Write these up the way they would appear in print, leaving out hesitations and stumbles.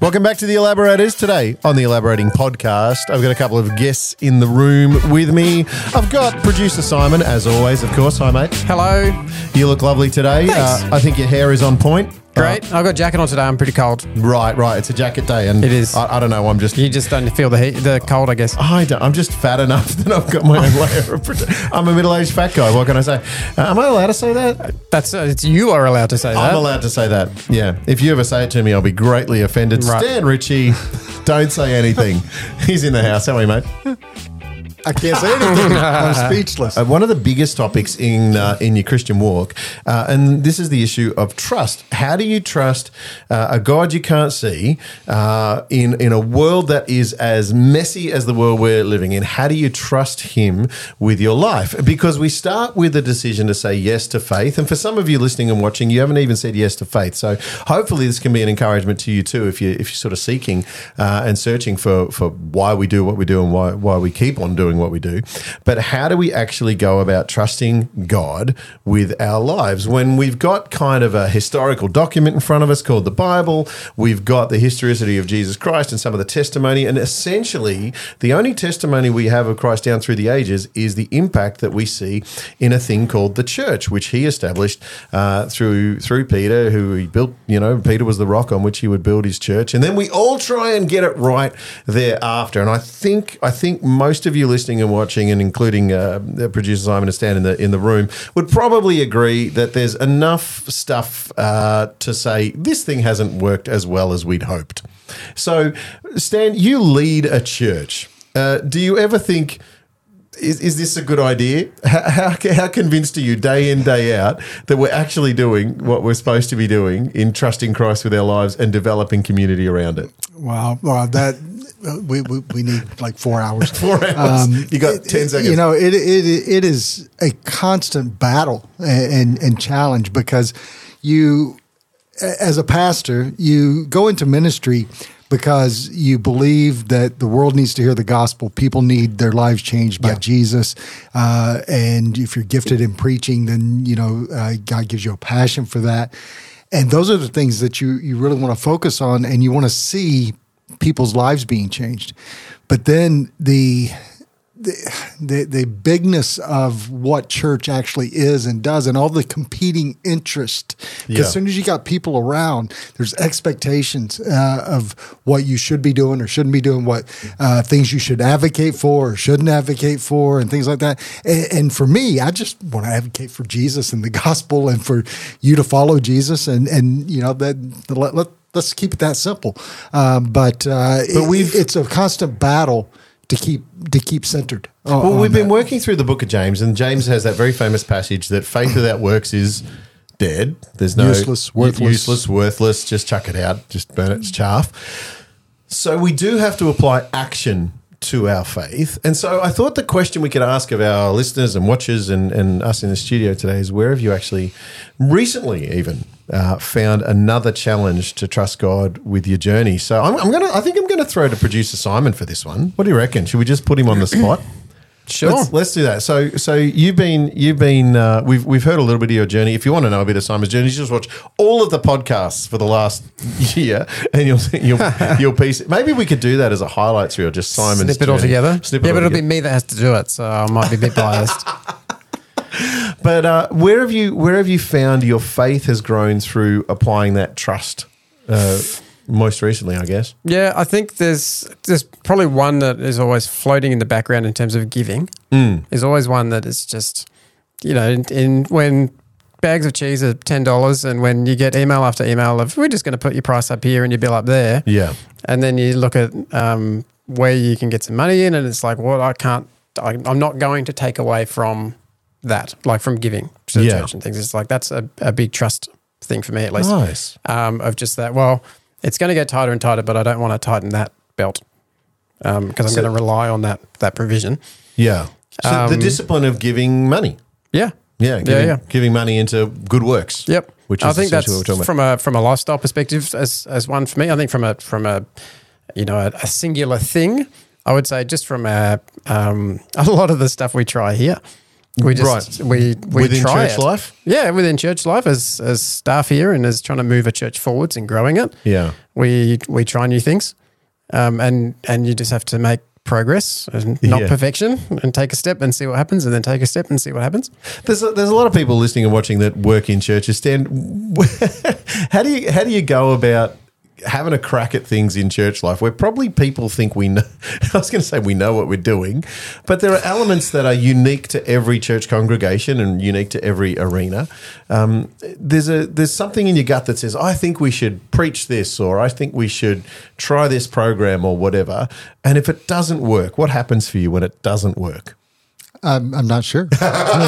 Welcome back to The Elaborators. Today on the Elaborating Podcast, I've got a couple of guests in the room with me. I've got producer Simon, as always, of course. Hi, mate. Hello. You look lovely today. Thanks. I think your hair is on point. Great. I've got a jacket on today. I'm pretty cold. Right. It's a jacket day. And It is. I don't know. You just don't feel the heat, the cold, I guess. I'm just fat enough that I've got my own layer of protection. I'm a middle-aged fat guy. What can I say? Am I allowed to say that? It's you are allowed to say that. I'm allowed to say that. Yeah. If you ever say it to me, I'll be greatly offended. Right. Stan Ritchie, don't say anything. He's in the house. How are you, mate? I can't say anything. I'm speechless. One of the biggest topics in your Christian walk, and this is the issue of trust. How do you trust a God you can't see in a world that is as messy as the world we're living in? How do you trust Him with your life? Because we start with a decision to say yes to faith, and for some of you listening and watching, you haven't even said yes to faith. So hopefully this can be an encouragement to you too, if you're sort of seeking and searching for why we do what we do and why we keep on doing what we do. But how do we actually go about trusting God with our lives when we've got kind of a historical document in front of us called the Bible? We've got the historicity of Jesus Christ and some of the testimony, and essentially the only testimony we have of Christ down through the ages is the impact that we see in a thing called the church, which He established through Peter, who He built. Peter was the rock on which He would build His church, and then we all try and get it right thereafter. And I think most of you listening and watching, and including producer Simon and Stan in the room, would probably agree that there's enough stuff to say this thing hasn't worked as well as we'd hoped. So, Stan, you lead a church. Do you ever think, is this a good idea? How convinced are you day in, day out that we're actually doing what we're supposed to be doing in trusting Christ with our lives and developing community around it? Wow, that we need like 4 hours. 4 hours. You got 10 seconds. It is a constant battle and challenge, because you, as a pastor, you go into ministry because you believe that the world needs to hear the gospel. People need their lives changed by Jesus. And if you're gifted in preaching, then, God gives you a passion for that. And those are the things that you really want to focus on, and you want to see people's lives being changed. But then the bigness of what church actually is and does, and all the competing interest. Because as soon as you got people around, there's expectations of what you should be doing or shouldn't be doing, what things you should advocate for or shouldn't advocate for, and things like that. And for me, I just want to advocate for Jesus and the gospel, and for you to follow Jesus, and let's keep it that simple. But it's a constant battle to keep centered. Well, we've been working through the book of James, and James has that very famous passage that faith without works is dead. There's no useless, worthless. Just chuck it out. Just burn it. It's chaff. So we do have to apply action to our faith. And so I thought the question we could ask of our listeners and watchers and us in the studio today is, where have you actually recently even found another challenge to trust God with your journey? So I think I'm gonna throw to producer Simon for this one. What do you reckon? Should we just put him on the spot? Sure. Let's do that. So you've been we've heard a little bit of your journey. If you want to know a bit of Simon's journey, just watch all of the podcasts for the last year, and you'll piece. Maybe we could do that as a highlights reel, just Simon's snip it all together. But it'll be me that has to do it, so I might be a bit biased. But where have you found your faith has grown through applying that trust? Most recently, I guess. Yeah, I think there's probably one that is always floating in the background in terms of giving. There's always one that is just, when bags of cheese are $10, and when you get email after email of, we're just going to put your price up here and your bill up there. Yeah. And then you look at where you can get some money in, and it's like, well, I'm not going to take away from that, like from giving to the church and things. It's like, that's a big trust thing for me, at least. Nice. Of just that, well, it's going to get tighter and tighter, but I don't want to tighten that belt because I'm going to rely on that provision. Yeah. So the discipline of giving money. Yeah. Yeah. Giving money into good works. Yep. Which is I think that's what we're talking about. from a lifestyle perspective as one for me. I think from a singular thing, I would say just from a lot of the stuff we try here. We just we within try church it. life? Yeah, within church life as staff here and as trying to move a church forwards and growing it. Yeah. We try new things, and you just have to make progress and not Yeah. perfection, and take a step and see what happens, and then take a step and see what happens. There's a lot of people listening and watching that work in churches. Stan, how do you go about having a crack at things in church life where probably people think we know? I was going to say we know what we're doing, but there are elements that are unique to every church congregation and unique to every arena. There's something in your gut that says, I think we should preach this, or I think we should try this program, or whatever. And if it doesn't work, what happens for you when it doesn't work? I'm not sure. I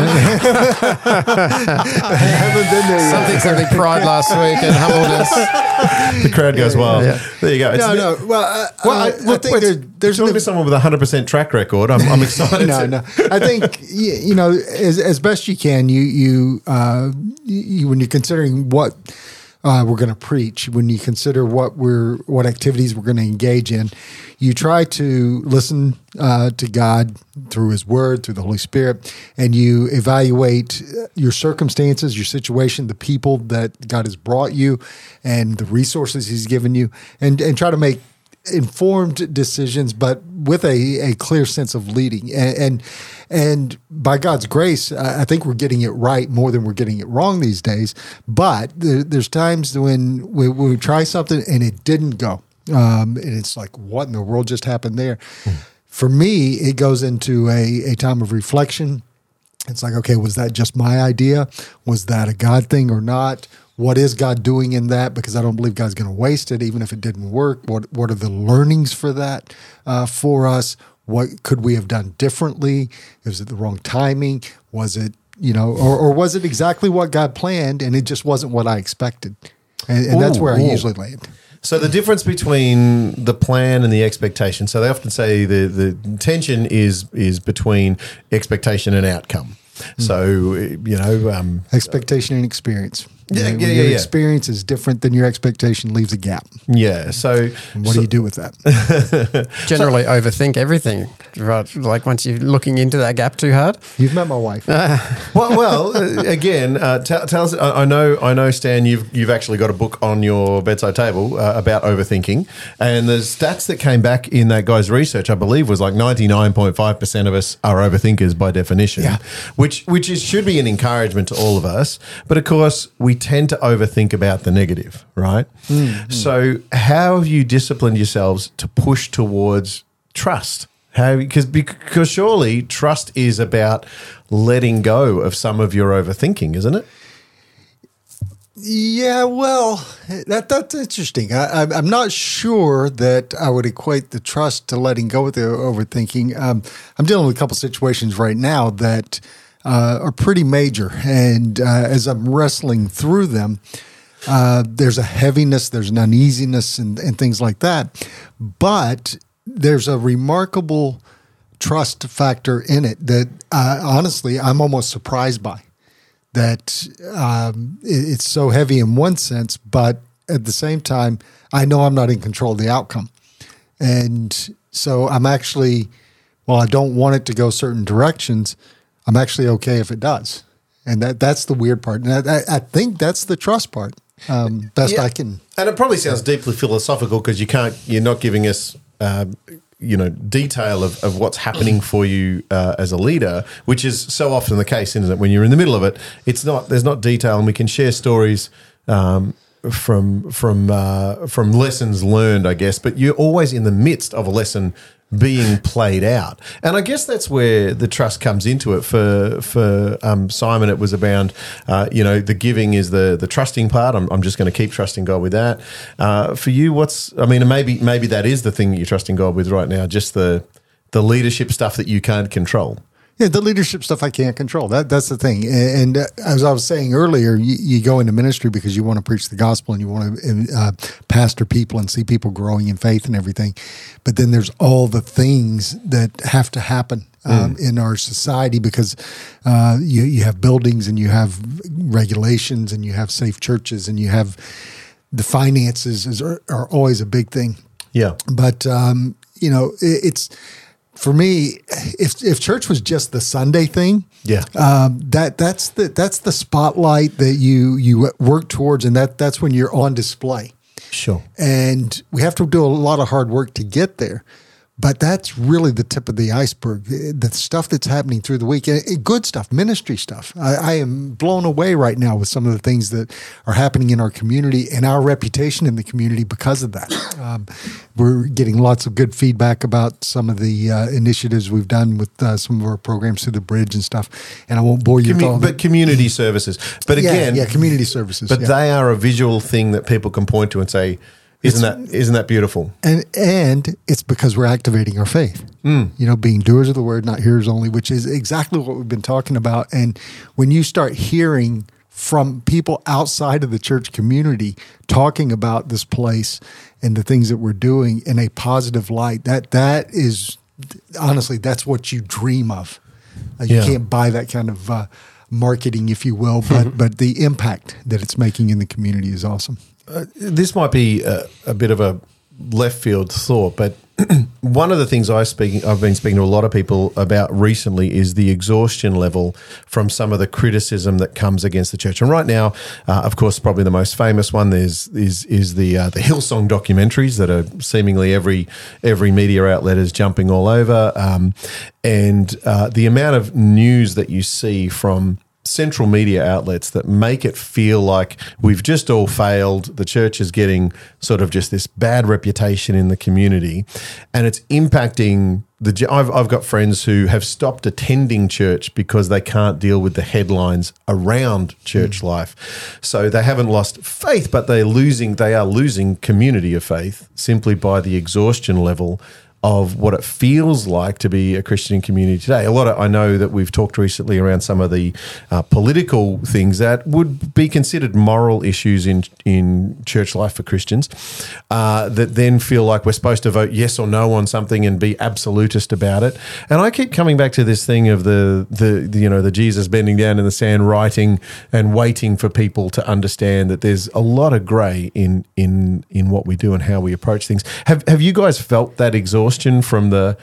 haven't been there yet. Something pride last week and humbled us. The crowd goes wild. Yeah. There you go. It's No. Well, I think there's talking to someone with a 100% track record. I'm excited. No. I think as best you can, you when you're considering what we're going to preach, when you consider what activities we're going to engage in, you try to listen to God through His Word, through the Holy Spirit, and you evaluate your circumstances, your situation, the people that God has brought you, and the resources He's given you, and try to make informed decisions, but with a clear sense of leading. And by God's grace, I think we're getting it right more than we're getting it wrong these days. But there's times when we try something and it didn't go. And it's like, what in the world just happened there? For me, it goes into a time of reflection. It's like, okay, was that just my idea? Was that a God thing or not? What is God doing in that? Because I don't believe God's going to waste it, even if it didn't work. What are the learnings for that for us? What could we have done differently? Was it the wrong timing? Was it, or was it exactly what God planned and it just wasn't what I expected? And that's where I usually land. So the difference between the plan and the expectation. So they often say the tension is between expectation and outcome. So, expectation and experience. Yeah. Your experience is different than your expectation, leaves a gap. Yeah. So And what do you do with that? Generally overthink everything, right? Like once you're looking into that gap too hard. You've met my wife. Again, tell us. I know, Stan. You've actually got a book on your bedside table about overthinking, and the stats that came back in that guy's research, I believe, was like 99.5% of us are overthinkers by definition. Yeah. Which should be an encouragement to all of us. But of course, we tend to overthink about the negative, right? Mm-hmm. So, how have you disciplined yourselves to push towards trust? Because surely trust is about letting go of some of your overthinking, isn't it? Yeah, well, that's interesting. I'm not sure that I would equate the trust to letting go with the overthinking. I'm dealing with a couple situations right now that are pretty major, and as I'm wrestling through them, there's a heaviness, there's an uneasiness, and things like that. But there's a remarkable trust factor in it that honestly I'm almost surprised by. That it's so heavy in one sense, but at the same time, I know I'm not in control of the outcome. And so I'm actually, while I don't want it to go certain directions, I'm actually okay if it does. And that's the weird part. And I think that's the trust part. Best I can. And it probably sounds deeply philosophical because you're not giving us detail of what's happening for you as a leader, which is so often the case, isn't it? When you're in the middle of it, there's not detail, and we can share stories from lessons learned, I guess. But you're always in the midst of a lesson being played out, and I guess that's where the trust comes into it. For Simon, it was around the giving is the trusting part. I'm just going to keep trusting God with that. For you, maybe that is the thing that you're trusting God with right now, just the leadership stuff that you can't control. Yeah, the leadership stuff I can't control. That's the thing. And as I was saying earlier, you go into ministry because you want to preach the gospel and you want to pastor people and see people growing in faith and everything. But then there's all the things that have to happen in our society because you have buildings and you have regulations and you have safe churches and you have the finances are always a big thing. Yeah. But, it's... For me, if church was just the Sunday thing, that's the spotlight that you work towards, and that's when you're on display. Sure. And we have to do a lot of hard work to get there. But that's really the tip of the iceberg, the stuff that's happening through the week. Good stuff, ministry stuff. I am blown away right now with some of the things that are happening in our community and our reputation in the community because of that. We're getting lots of good feedback about some of the initiatives we've done with some of our programs through the bridge and stuff. And I won't bore you with all that. But community services. But again, community services. But they are a visual thing that people can point to and say, Isn't that beautiful? And it's because we're activating our faith. Being doers of the word, not hearers only, which is exactly what we've been talking about. And when you start hearing from people outside of the church community talking about this place and the things that we're doing in a positive light, that is honestly, that's what you dream of. You can't buy that kind of marketing, if you will, but the impact that it's making in the community is awesome. This might be a bit of a left field thought, but one of the things I've been speaking to a lot of people about recently is the exhaustion level from some of the criticism that comes against the church. And right now, of course, probably the most famous one is the Hillsong documentaries that are seemingly every media outlet is jumping all over, and the amount of news that you see from central media outlets that make it feel like we've just all failed. The church is getting sort of just this bad reputation in the community, and it's impacting I've got friends who have stopped attending church because they can't deal with the headlines around church life. So they haven't lost faith, but they are losing community of faith simply by the exhaustion level of what it feels like to be a Christian community today. I know that we've talked recently around some of the political things that would be considered moral issues in church life for Christians, that then feel like we're supposed to vote yes or no on something and be absolutist about it. And I keep coming back to this thing of the Jesus bending down in the sand, writing and waiting for people to understand that there's a lot of grey in what we do and how we approach things. Have you guys felt that exhaustion from the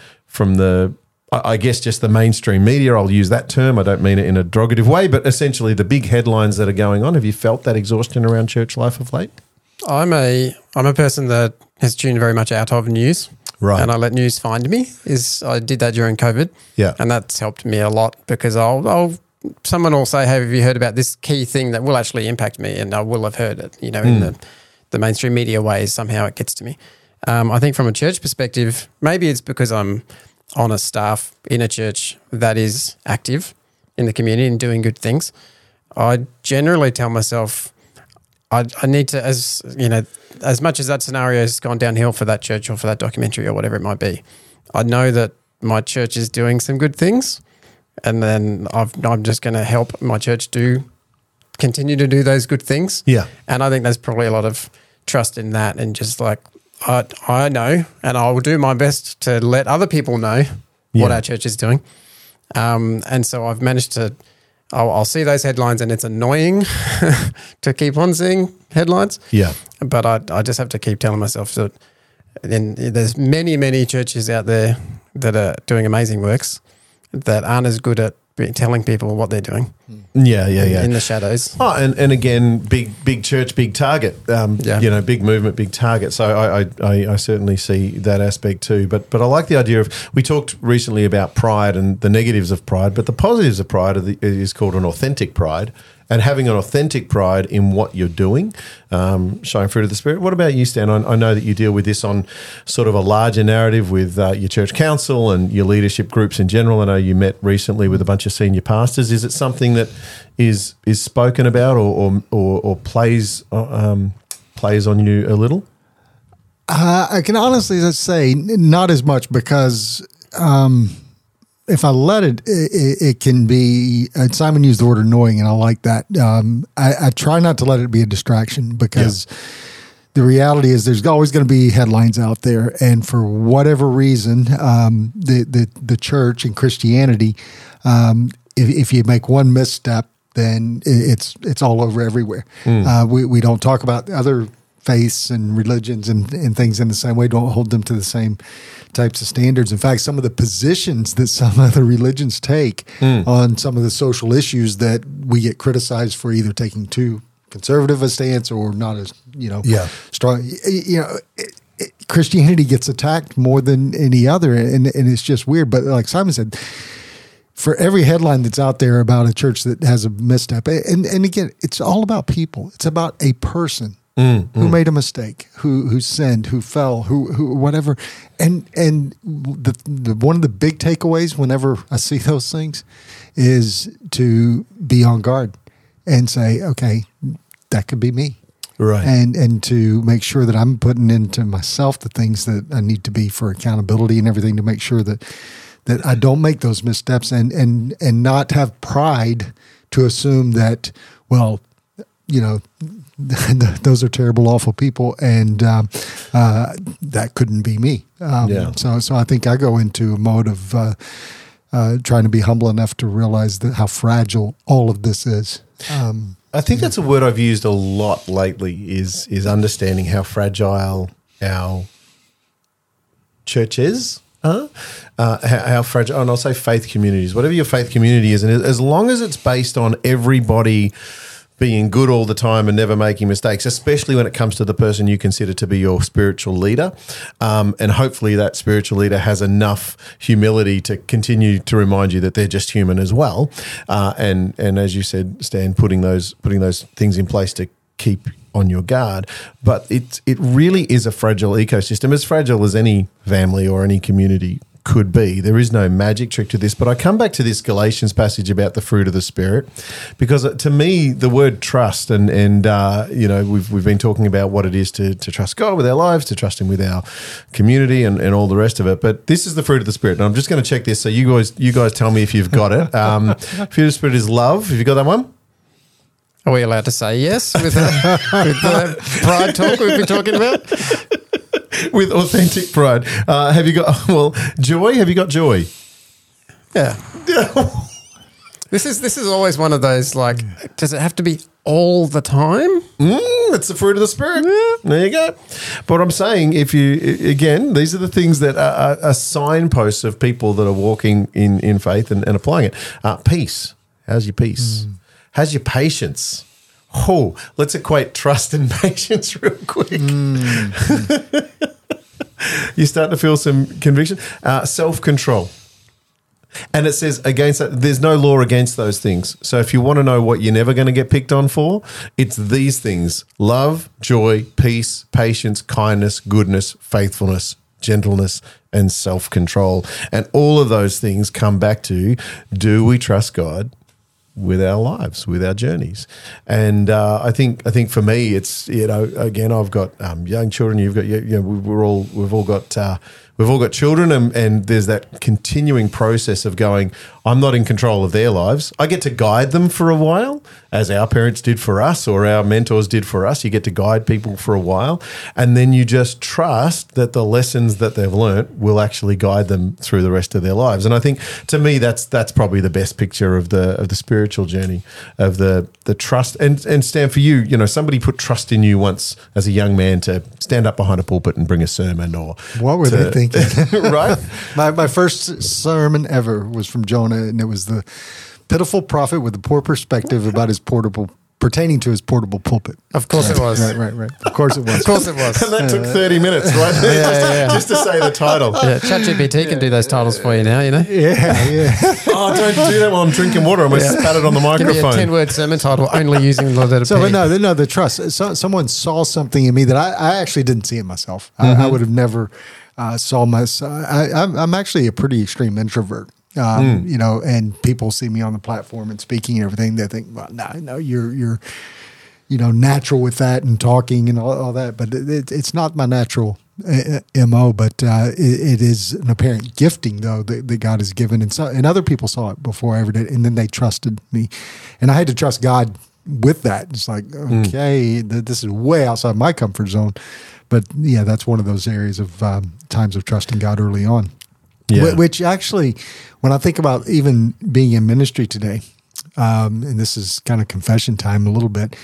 I guess just the mainstream media? I'll use that term. I don't mean it in a derogative way, but essentially the big headlines that are going on. Have you felt that exhaustion around church life of late? I'm a person that has tuned very much out of news. Right. And I let news find me. I did that during COVID. Yeah. And that's helped me a lot because someone will say, hey, have you heard about this key thing that will actually impact me? And I will have heard it, in the mainstream media ways, somehow it gets to me. I think from a church perspective, maybe it's because I'm on a staff in a church that is active in the community and doing good things. I generally tell myself I need to, as much as that scenario has gone downhill for that church or for that documentary or whatever it might be, I know that my church is doing some good things, and then I'm just going to help my church continue to do those good things. Yeah. And I think there's probably a lot of trust in that, and just like, I know, and I will do my best to let other people know what our church is doing. And so I've managed to, I'll see those headlines, and it's annoying to keep on seeing headlines. Yeah. But I just have to keep telling myself that there's many, many churches out there that are doing amazing works that aren't as good at telling people what they're doing. Yeah. In the shadows. Oh, and again, big church, big target. Big movement, big target. So I certainly see that aspect too. But I like the idea of, we talked recently about pride and the negatives of pride, but the positives of pride is called an authentic pride. And having an authentic pride in what you're doing, showing fruit of the Spirit. What about you, Stan? I know that you deal with this on sort of a larger narrative with your church council and your leadership groups in general. I know you met recently with a bunch of senior pastors. Is it something that is spoken about or plays on you a little? I can honestly say not as much, because if I let it can be, Simon used the word annoying, and I like that. I try not to let it be a distraction, because the reality is there's always going to be headlines out there. And for whatever reason, the church and Christianity, if you make one misstep, then it's all over everywhere. We don't talk about other faiths and religions and things in the same way, don't hold them to the same types of standards. In fact, some of the positions that some other religions take on some of the social issues that we get criticized for either taking too conservative a stance or not as, Yeah. strong. Christianity gets attacked more than any other, and it's just weird. But like Simon said, for every headline that's out there about a church that has a misstep, and again, it's all about people. It's about a person who made a mistake, who sinned, who fell, who whatever. And the one of the big takeaways whenever I see those things is to be on guard and say, okay, that could be me. Right. And to make sure that I'm putting into myself the things that I need to be for accountability and everything, to make sure that I don't make those missteps and not have pride to assume that, well, those are terrible, awful people, and that couldn't be me. So I think I go into a mode of trying to be humble enough to realize that how fragile all of this is. I think that's a word I've used a lot lately is understanding how fragile our church is. How fragile, and I'll say faith communities, whatever your faith community is, and as long as it's based on everybody being good all the time and never making mistakes, especially when it comes to the person you consider to be your spiritual leader. And hopefully that spiritual leader has enough humility to continue to remind you that they're just human as well. And as you said, Stan, putting those things in place to keep on your guard. But it really is a fragile ecosystem, as fragile as any family or any community could be. There is no magic trick to this, but I come back to this Galatians passage about the fruit of the Spirit, because to me, the word trust, and we've been talking about what it is to trust God with our lives, to trust Him with our community, and all the rest of it. But this is the fruit of the Spirit, and I'm just going to check this. So you guys tell me if you've got it. Fruit of the Spirit is love. Have you got that one? Are we allowed to say yes with the pride talk we've been talking about? With authentic pride. Have you got, joy? Have you got joy? Yeah. This is always one of those, like, does it have to be all the time? It's the fruit of the Spirit. There you go. But what I'm saying, these are the things that are signposts of people that are walking in faith and applying it. Peace. How's your peace? How's your patience? Oh, let's equate trust and patience real quick. You're starting to feel some conviction. Self-control. And it says against that, there's no law against those things. So if you want to know what you're never going to get picked on for, it's these things: love, joy, peace, patience, kindness, goodness, faithfulness, gentleness, and self-control. And all of those things come back to, do we trust God with our lives, with our journeys? And I think for me, it's, again, I've got young children. You've got, we've all got children, and there's that continuing process of going, I'm not in control of their lives. I get to guide them for a while, as our parents did for us, or our mentors did for us. You get to guide people for a while, and then you just trust that the lessons that they've learnt will actually guide them through the rest of their lives. And I think, to me, that's probably the best picture of the spiritual journey, of the trust. And Stan, for you, somebody put trust in you once as a young man to stand up behind a pulpit and bring a sermon, or what were they thinking? Right? My first sermon ever was from Jonah, and it was the pitiful prophet with a poor perspective about pertaining to his portable pulpit. Of course it was. Right. Of course it was. Of course it was. And that took 30 minutes, right? Just to say the title. Yeah, ChatGPT can do those titles for you now, Yeah. Oh, don't do that while I'm drinking water. I must spat it on the microphone. Give me a 10-word sermon title only using the letter So, P. no, the trust. someone saw something in me that I actually didn't see in myself. I would have never saw myself. I'm actually a pretty extreme introvert. And people see me on the platform and speaking and everything. They think, well, no, you're natural with that and talking and all that. But it's not my natural MO, but it is an apparent gifting, though, that God has given. And other people saw it before I ever did. And then they trusted me. And I had to trust God with that. It's like, okay, this is way outside my comfort zone. But yeah, that's one of those areas of times of trusting God early on. Yeah. Which actually, when I think about even being in ministry today, and this is kind of confession time a little bit,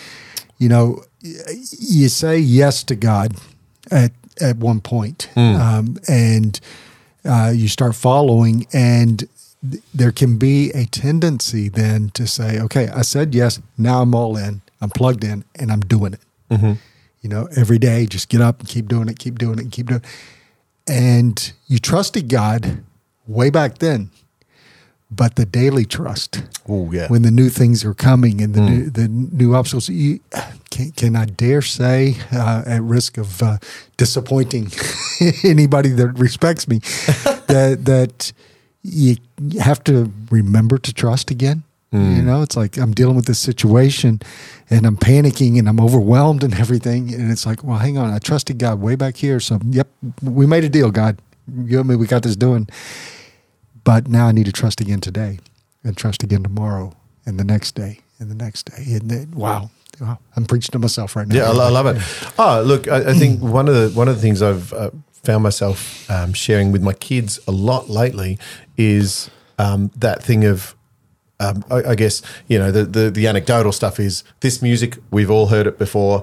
you say yes to God at one point, and you start following, and there can be a tendency then to say, okay, I said yes, now I'm all in, I'm plugged in, and I'm doing it. You know, every day, just get up and keep doing it, keep doing it, keep doing it. And you trusted God way back then, but the daily trust, when the new things are coming and the new obstacles, can I dare say, at risk of disappointing anybody that respects me, that you have to remember to trust again. You know, it's like I'm dealing with this situation and I'm panicking and I'm overwhelmed and everything. And it's like, well, hang on. I trusted God way back here. So, yep, we made a deal, God. You and me, we got this doing. But now I need to trust again today and trust again tomorrow and the next day and the next day. And then, wow, I'm preaching to myself right now. Yeah, I love it. Oh, look, I think one of the things I've found myself sharing with my kids a lot lately is that thing of, I guess, you know, the anecdotal stuff is this music, we've all heard it before.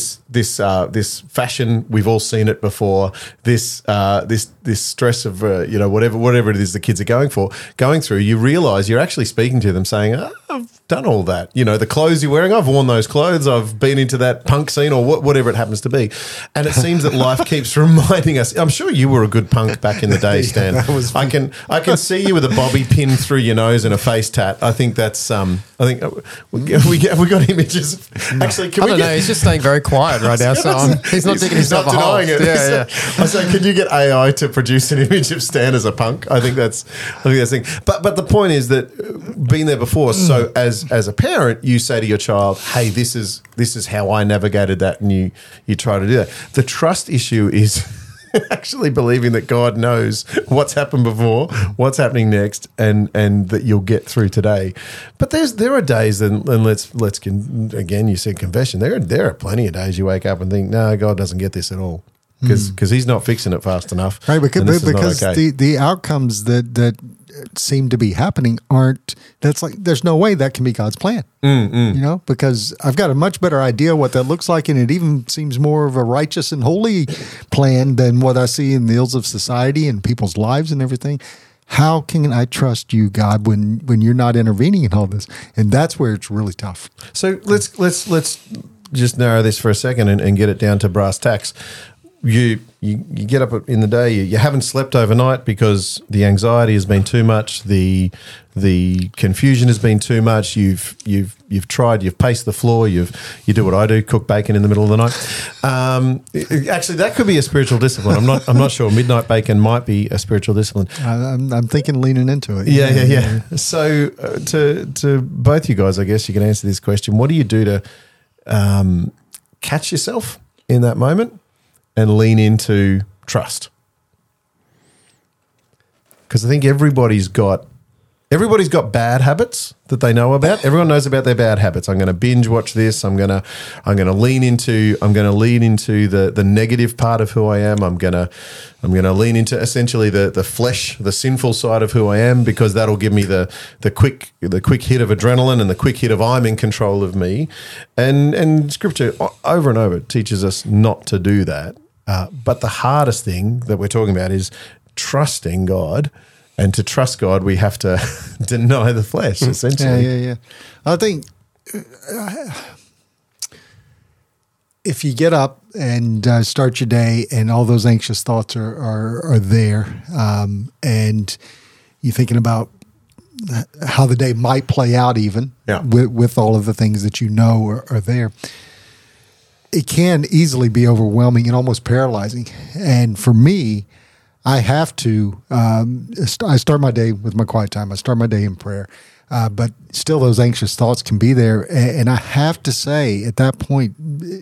This fashion, we've all seen it before. This stress of you know, whatever it is the kids are going through. You realise you're actually speaking to them, saying, "I've done all that. You know, the clothes you're wearing, I've worn those clothes. I've been into that punk scene or whatever it happens to be." And it seems that life keeps reminding us. I'm sure you were a good punk back in the day, Stan. I can see you with a bobby pin through your nose and a face tat. I think that's. I think we got images. Actually, can I don't know. He's just staying very quiet right now, so he's not digging himself a hole. It. Yeah. I say, could you get AI to produce an image of Stan as a punk? I think that's the thing. But the point is that being there before. So as a parent, you say to your child, "Hey, this is how I navigated that," and you try to do that. The trust issue is actually believing that God knows what's happened before, what's happening next, and that you'll get through today. But there are days, and let's again, you said confession. There are plenty of days you wake up and think, no, God doesn't get this at all because He's not fixing it fast enough. Right, because okay. the outcomes that seem to be happening aren't. That's like there's no way that can be God's plan. You know, because I've got a much better idea what that looks like, and it even seems more of a righteous and holy plan than what I see in the ills of society and people's lives and everything. How can I trust you, God, when you're not intervening in all this? And that's where it's really tough. So let's just narrow this for a second and get it down to brass tacks. You get up in the day, you haven't slept overnight because the anxiety has been too much, the confusion has been too much. You've tried, you've paced the floor, you do what I do, cook bacon in the middle of the night. Actually, that could be a spiritual discipline. I'm not sure. Midnight bacon might be a spiritual discipline. I'm thinking leaning into it. Yeah. So to both you guys, I guess you can answer this question. What do you do to catch yourself in that moment and lean into trust? Because I think everybody's got bad habits that they know about. Everyone knows about their bad habits. I'm going to binge watch this. I'm going to lean into the negative part of who I am. I'm going to lean into essentially the flesh, the sinful side of who I am, because that'll give me the quick hit of adrenaline and the quick hit of I'm in control of me. And Scripture over and over teaches us not to do that. But the hardest thing that we're talking about is trusting God. And to trust God, we have to deny the flesh, essentially. Yeah. I think if you get up and start your day and all those anxious thoughts are there, and you're thinking about how the day might play out even with all of the things that you know are there, it can easily be overwhelming and almost paralyzing. And for me, I have to, I start my day with my quiet time. I start my day in prayer. But still those anxious thoughts can be there. And I have to say at that point,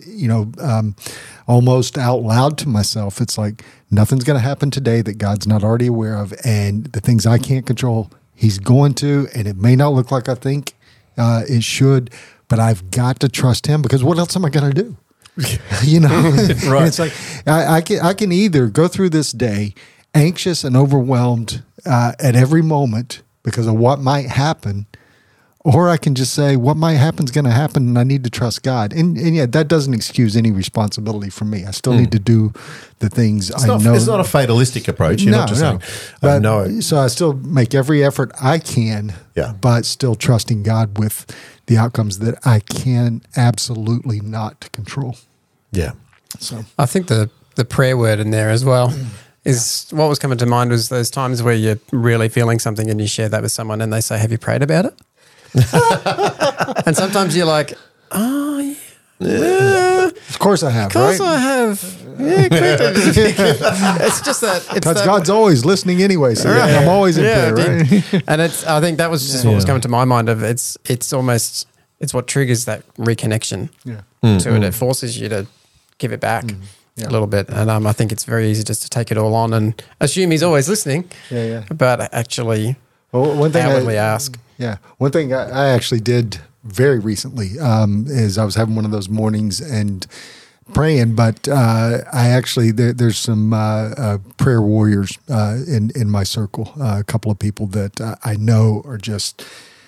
almost out loud to myself, it's like nothing's going to happen today that God's not already aware of. And the things I can't control, He's going to, and it may not look like I think it should, but I've got to trust Him, because what else am I going to do? Right. And it's like I can either go through this day anxious and overwhelmed at every moment because of what might happen, Or I can just say, what might happen is going to happen, and I need to trust God. And yeah, that doesn't excuse any responsibility for me. I still need to do the things I know. It's not a fatalistic approach. You're not just saying, but, no. So I still make every effort I can, Yeah. but still trusting God with the outcomes that I can absolutely not control. Yeah. So I think the prayer word in there as well is what was coming to mind was those times where you're really feeling something and you share that with someone and they say, have you prayed about it? And sometimes you're like, oh, yeah. of course I have, Of course right? I have. Yeah, correct. It's just that. It's Because that, God's always listening anyway, so Right. I'm always in prayer, dude. right? And I think that was just what was coming to my mind of it's what triggers that reconnection Yeah. to it. It forces you to give it back a little bit. And I think it's very easy just to take it all on and assume he's always listening. Yeah. But actually Well, one thing outwardly ask. Yeah. One thing I actually did very recently is I was having one of those mornings and praying, but I actually, there's some prayer warriors in my circle, a couple of people that I know are just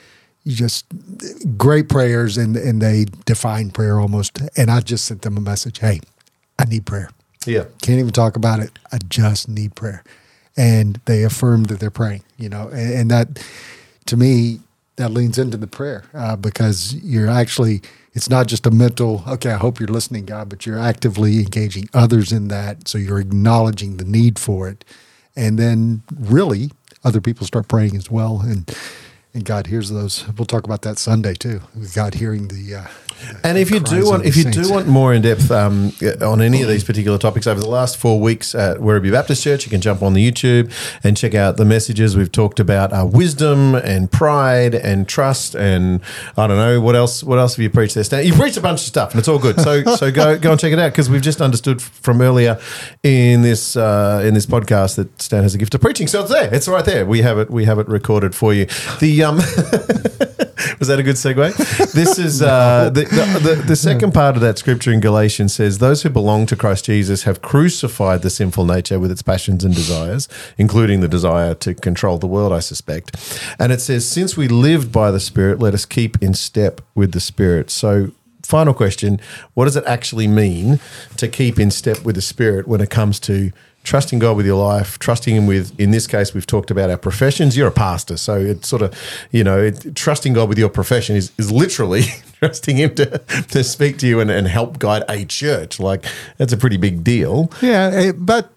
great prayers and they define prayer almost. And I just sent them a message, hey, I need prayer. Yeah. Can't even talk about it. I just need prayer. And they affirmed that they're praying, and that to me, that leans into the prayer because you're actually, it's not just a mental, okay, I hope you're listening, God, but you're actively engaging others in that. So you're acknowledging the need for it. And then really other people start praying as well. And God hears those. We'll talk about that Sunday too. God hearing the And if you do want more in depth on any of these particular topics over the last 4 weeks at Werribee Baptist Church, you can jump on the YouTube and check out the messages. We've talked about wisdom and pride and trust and I don't know what else. What else have you preached there, Stan? You've preached a bunch of stuff and it's all good. So go and check it out because we've just understood from earlier in this podcast that Stan has a gift of preaching. So it's there. It's right there. We have it recorded for you. Was that a good segue? This is the second part of that scripture in Galatians says, those who belong to Christ Jesus have crucified the sinful nature with its passions and desires, including the desire to control the world, I suspect. And it says, since we lived by the Spirit, let us keep in step with the Spirit. So final question, what does it actually mean to keep in step with the Spirit when it comes to trusting God with your life, trusting Him with, in this case, we've talked about our professions. You're a pastor, so it's sort of, trusting God with your profession is literally trusting Him to speak to you and help guide a church. Like, that's a pretty big deal. Yeah, but,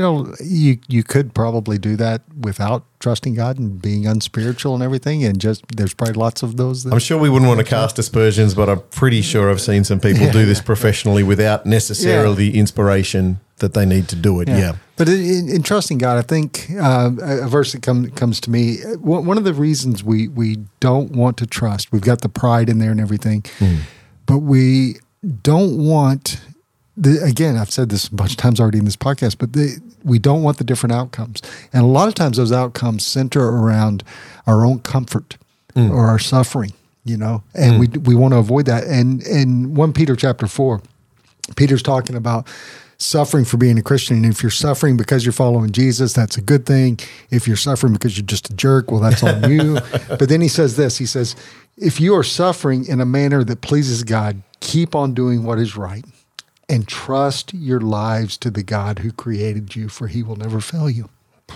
you could probably do that without trusting God and being unspiritual and everything, and just, there's probably lots of those. I'm sure we wouldn't want to cast aspersions, but I'm pretty sure I've seen some people do this professionally without necessarily the inspiration that they need to do it. Yeah. But in trusting God, I think a verse that comes to me, one of the reasons we don't want to trust, we've got the pride in there and everything, but we don't want, again, I've said this a bunch of times already in this podcast, but we don't want the different outcomes. And a lot of times those outcomes center around our own comfort or our suffering, and we want to avoid that. And in 1 Peter chapter 4, Peter's talking about suffering for being a Christian. And if you're suffering because you're following Jesus, that's a good thing. If you're suffering because you're just a jerk, well, that's on you. But then he says this, he says, if you are suffering in a manner that pleases God, keep on doing what is right and trust your lives to the God who created you, for He will never fail you.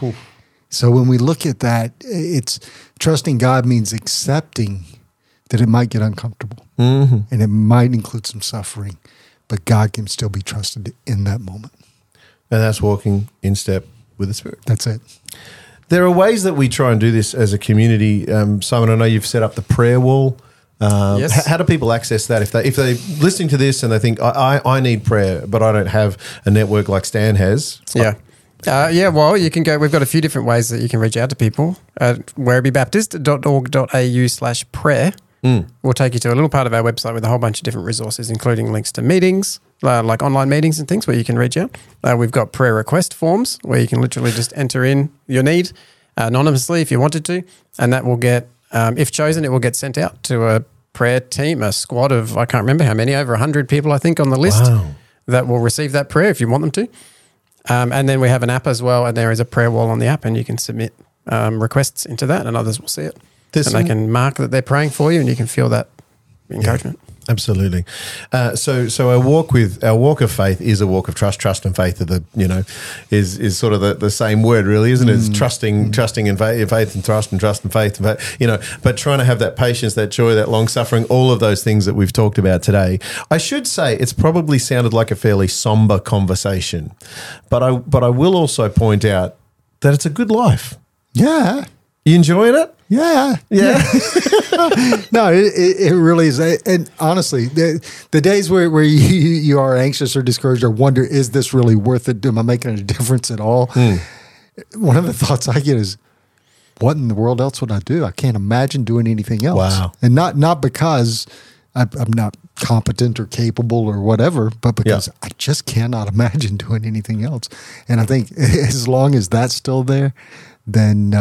So when we look at that, it's trusting God means accepting that it might get uncomfortable and it might include some suffering, but God can still be trusted in that moment. And that's walking in step with the Spirit. That's it. There are ways that we try and do this as a community. Simon, I know you've set up the prayer wall. Yes. How do people access that? If they're listening to this and they think, I need prayer, but I don't have a network like Stan has. Well, you can go, we've got a few different ways that you can reach out to people at werribeebaptist.org.au/prayer. We'll take you to a little part of our website with a whole bunch of different resources, including links to meetings, like online meetings and things where you can reach out. We've got prayer request forms where you can literally just enter in your need anonymously if you wanted to, and that will get, if chosen, it will get sent out to a prayer team, a squad of, I can't remember how many, over 100 people, I think, on the list that will receive that prayer if you want them to. And then we have an app as well, and there is a prayer wall on the app, and you can submit requests into that, and others will see it. There's and they can mark that they're praying for you, and you can feel that encouragement. Absolutely. So our walk of faith is a walk of trust. Trust and faith are is sort of the same word, really, isn't it? It's trusting in faith and trust and faith, but trying to have that patience, that joy, that long suffering, all of those things that we've talked about today. I should say it's probably sounded like a fairly somber conversation, but I will also point out that it's a good life. Yeah. You enjoying it? Yeah. No, it really is. And honestly, the days where you are anxious or discouraged or wonder, is this really worth it? Am I making a difference at all? One of the thoughts I get is, what in the world else would I do? I can't imagine doing anything else. Wow. And not because I'm not competent or capable or whatever, but because I just cannot imagine doing anything else. And I think as long as that's still there, then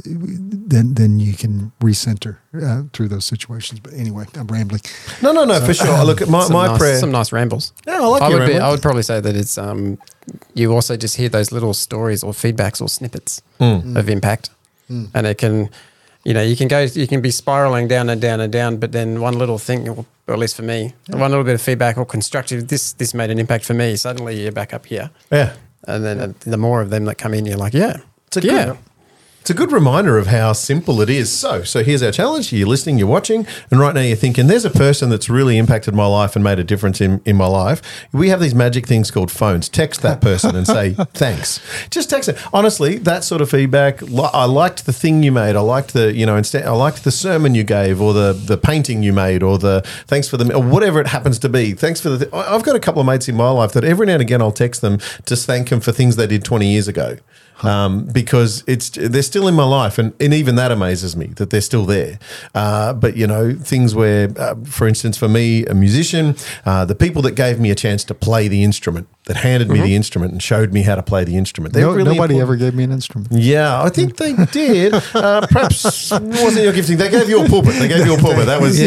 you can recenter through those situations. But anyway, I'm rambling. No, for sure. Look, my prayer. Some nice rambles. Yeah, I like your rambles. I would probably say that it's you also just hear those little stories or feedbacks or snippets of impact, and it can, you can be spiraling down and down and down, but then one little thing, or at least for me, one little bit of feedback or constructive, this made an impact for me. Suddenly you're back up here. Yeah, and then the more of them that come in, you're like, It's a good reminder of how simple it is. So here's our challenge. You're listening, you're watching, and right now you're thinking, there's a person that's really impacted my life and made a difference in my life. We have these magic things called phones. Text that person and say, thanks. Just text it. Honestly, that sort of feedback, I liked the thing you made. I liked I liked the sermon you gave, or the painting you made, or the thanks for the, or whatever it happens to be. Thanks for the, I've got a couple of mates in my life that every now and again I'll text them to thank them for things they did 20 years ago. Because they're still in my life, and even that amazes me that they're still there. But things where, for instance, for me, a musician, the people that gave me a chance to play the instrument, that handed me the instrument and showed me how to play the instrument. Nobody ever gave me an instrument. Yeah, I think they did. Perhaps it wasn't your gifting. They gave you a pulpit. That was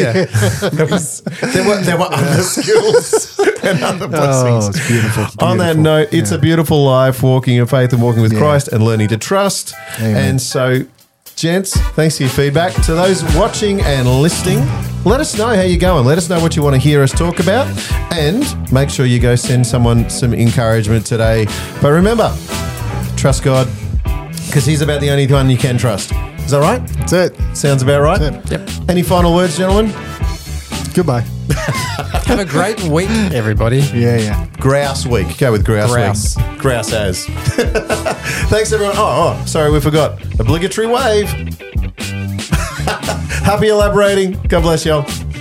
there were other skills and other blessings. Oh, it's beautiful. On that note, it's a beautiful life, walking in faith and walking with Christ and learning to trust. Amen. And so, gents, thanks for your feedback. To those watching and listening, let us know how you're going. Let us know what you want to hear us talk about, and make sure you go send someone some encouragement today. But remember, trust God, because He's about the only one you can trust. Is that right? That's it. Sounds about right? That's it. Yep. Any final words, gentlemen? Goodbye. Have a great week, everybody. Yeah. Grouse week. Go with grouse week. Grouse as. Thanks, everyone. Oh, sorry, we forgot. Obligatory wave. Happy elaborating. God bless y'all.